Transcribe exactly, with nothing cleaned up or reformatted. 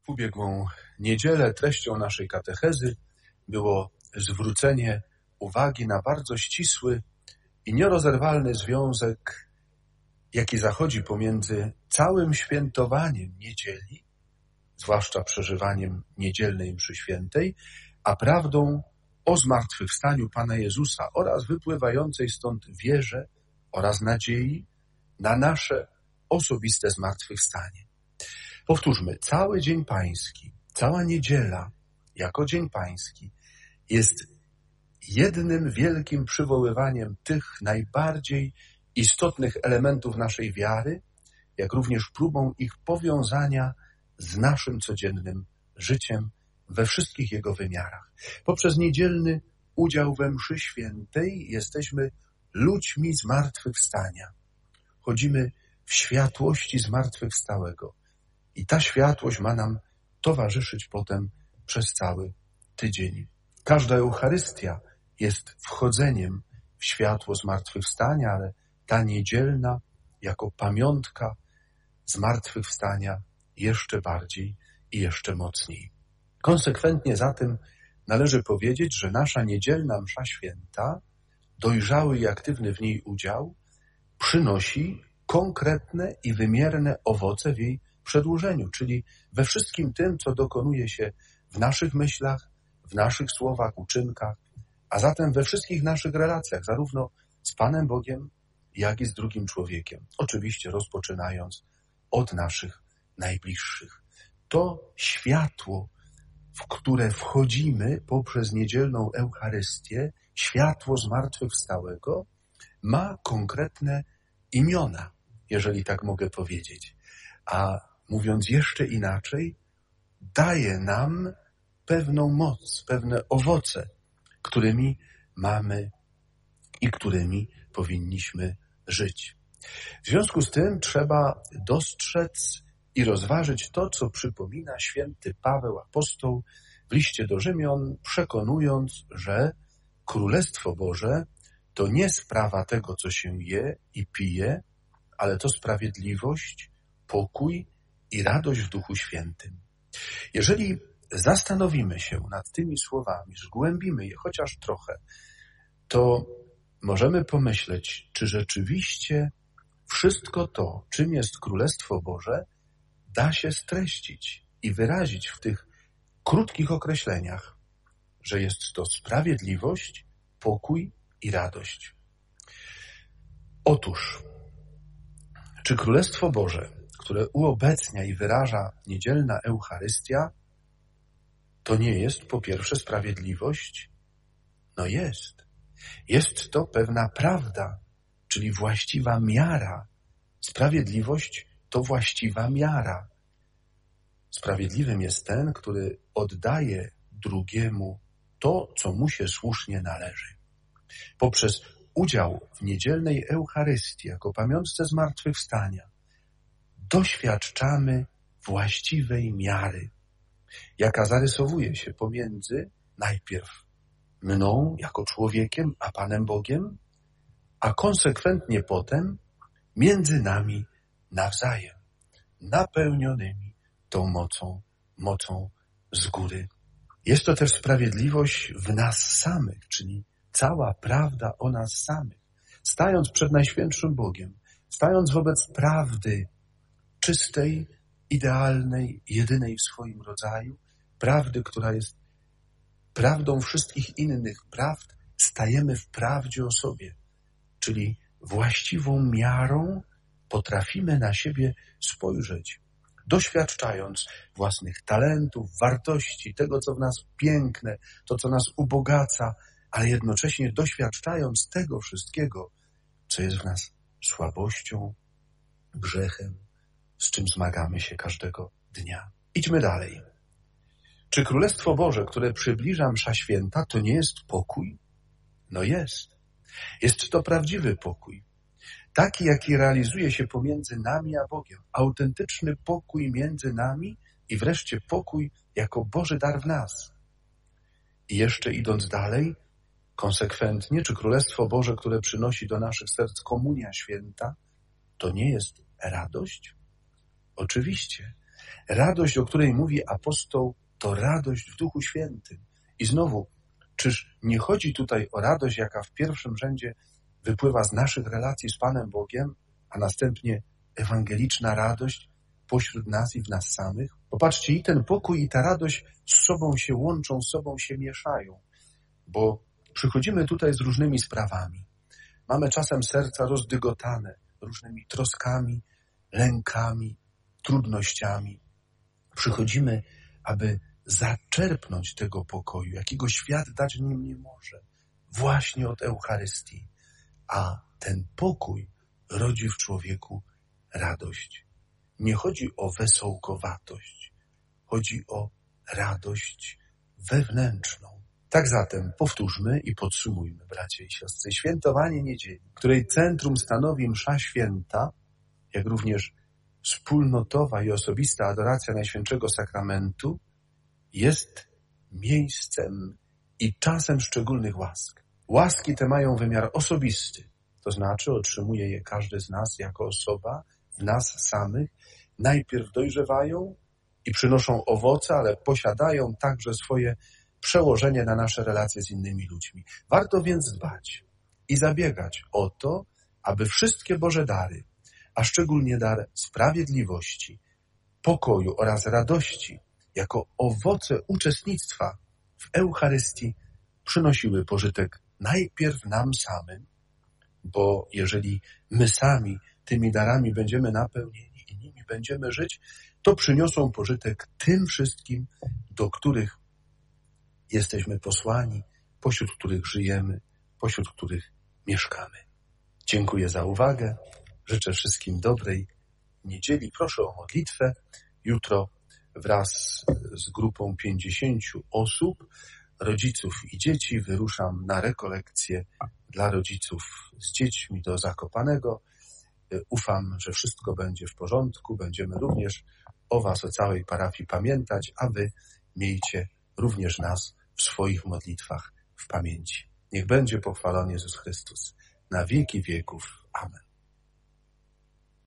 W ubiegłą niedzielę treścią naszej katechezy było zwrócenie uwagi na bardzo ścisły i nierozerwalny związek, jaki zachodzi pomiędzy całym świętowaniem niedzieli, zwłaszcza przeżywaniem niedzielnej mszy świętej, a prawdą o zmartwychwstaniu Pana Jezusa oraz wypływającej stąd wierze oraz nadziei na nasze osobiste zmartwychwstanie. Powtórzmy, cały Dzień Pański, cała niedziela jako Dzień Pański jest jednym wielkim przywoływaniem tych najbardziej istotnych elementów naszej wiary, jak również próbą ich powiązania z naszym codziennym życiem we wszystkich jego wymiarach. Poprzez niedzielny udział we mszy świętej jesteśmy ludźmi zmartwychwstania. Chodzimy w światłości zmartwychwstałego. I ta światłość ma nam towarzyszyć potem przez cały tydzień. Każda Eucharystia jest wchodzeniem w światło zmartwychwstania, ale ta niedzielna jako pamiątka zmartwychwstania jeszcze bardziej i jeszcze mocniej. Konsekwentnie zatem należy powiedzieć, że nasza niedzielna msza święta, dojrzały i aktywny w niej udział, przynosi konkretne i wymierne owoce w jej przedłużeniu, czyli we wszystkim tym, co dokonuje się w naszych myślach, w naszych słowach, uczynkach, a zatem we wszystkich naszych relacjach, zarówno z Panem Bogiem, jak i z drugim człowiekiem. Oczywiście rozpoczynając od naszych najbliższych. To światło, w które wchodzimy poprzez niedzielną Eucharystię, światło zmartwychwstałego, ma konkretne imiona, jeżeli tak mogę powiedzieć. A mówiąc jeszcze inaczej, daje nam pewną moc, pewne owoce, którymi mamy i którymi powinniśmy żyć. W związku z tym trzeba dostrzec i rozważyć to, co przypomina święty Paweł apostoł w liście do Rzymian, przekonując, że Królestwo Boże to nie sprawa tego, co się je i pije, ale to sprawiedliwość, pokój i radość w Duchu Świętym. Jeżeli zastanowimy się nad tymi słowami, zgłębimy je chociaż trochę, to możemy pomyśleć, czy rzeczywiście wszystko to, czym jest Królestwo Boże, da się streścić i wyrazić w tych krótkich określeniach, że jest to sprawiedliwość, pokój i radość. Otóż, czy Królestwo Boże, które uobecnia i wyraża niedzielna Eucharystia, to nie jest po pierwsze sprawiedliwość? No jest. Jest to pewna prawda, czyli właściwa miara. Sprawiedliwość to właściwa miara. Sprawiedliwym jest ten, który oddaje drugiemu to, co mu się słusznie należy. Poprzez udział w niedzielnej Eucharystii jako pamiątce zmartwychwstania doświadczamy właściwej miary, jaka zarysowuje się pomiędzy najpierw mną jako człowiekiem, a Panem Bogiem, a konsekwentnie potem między nami nawzajem, napełnionymi tą mocą, mocą z góry. Jest to też sprawiedliwość w nas samych, czyli cała prawda o nas samych. Stając przed Najświętszym Bogiem, stając wobec prawdy czystej, idealnej, jedynej w swoim rodzaju, prawdy, która jest prawdą wszystkich innych prawd, stajemy w prawdzie o sobie, czyli właściwą miarą potrafimy na siebie spojrzeć, doświadczając własnych talentów, wartości, tego, co w nas piękne, to, co nas ubogaca, ale jednocześnie doświadczając tego wszystkiego, co jest w nas słabością, grzechem, z czym zmagamy się każdego dnia. Idźmy dalej. Czy Królestwo Boże, które przybliża msza święta, to nie jest pokój? No jest. Jest to prawdziwy pokój. Taki, jaki realizuje się pomiędzy nami a Bogiem. Autentyczny pokój między nami i wreszcie pokój jako Boży dar w nas. I jeszcze idąc dalej, konsekwentnie, czy Królestwo Boże, które przynosi do naszych serc komunia święta, to nie jest radość? Oczywiście. Radość, o której mówi apostoł, to radość w Duchu Świętym. I znowu, czyż nie chodzi tutaj o radość, jaka w pierwszym rzędzie wypływa z naszych relacji z Panem Bogiem, a następnie ewangeliczna radość pośród nas i w nas samych? Popatrzcie, i ten pokój, i ta radość z sobą się łączą, z sobą się mieszają, bo przychodzimy tutaj z różnymi sprawami. Mamy czasem serca rozdygotane różnymi troskami, lękami, trudnościami. Przychodzimy, aby zaczerpnąć tego pokoju, jakiego świat dać nim nie może, właśnie od Eucharystii. A ten pokój rodzi w człowieku radość. Nie chodzi o wesołkowatość, chodzi o radość wewnętrzną. Tak zatem powtórzmy i podsumujmy, bracia i siostry, świętowanie niedzieli, której centrum stanowi msza święta, jak również wspólnotowa i osobista adoracja Najświętszego Sakramentu, jest miejscem i czasem szczególnych łask. Łaski te mają wymiar osobisty, to znaczy otrzymuje je każdy z nas jako osoba, w nas samych, najpierw dojrzewają i przynoszą owoce, ale posiadają także swoje przełożenie na nasze relacje z innymi ludźmi. Warto więc dbać i zabiegać o to, aby wszystkie Boże dary, a szczególnie dar sprawiedliwości, pokoju oraz radości, jako owoce uczestnictwa w Eucharystii, przynosiły pożytek najpierw nam samym, bo jeżeli my sami tymi darami będziemy napełnieni i nimi będziemy żyć, to przyniosą pożytek tym wszystkim, do których jesteśmy posłani, pośród których żyjemy, pośród których mieszkamy. Dziękuję za uwagę. Życzę wszystkim dobrej niedzieli. Proszę o modlitwę. Jutro wraz z grupą pięćdziesięciu osób, rodziców i dzieci, wyruszam na rekolekcję dla rodziców z dziećmi do Zakopanego. Ufam, że wszystko będzie w porządku. Będziemy również o Was, o całej parafii pamiętać, a Wy miejcie również nas w swoich modlitwach w pamięci. Niech będzie pochwalony Jezus Chrystus na wieki wieków. Amen.